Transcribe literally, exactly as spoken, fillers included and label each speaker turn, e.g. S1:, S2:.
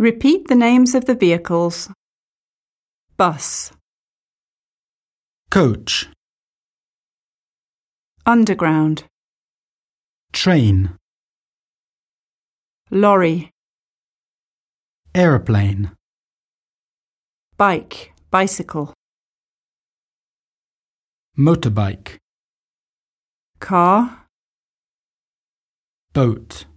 S1: Repeat the names of the vehicles. Bus,
S2: coach,
S1: underground,
S2: train,
S1: lorry,
S2: aeroplane,
S1: bike, bicycle,
S2: motorbike,
S1: car,
S2: boat.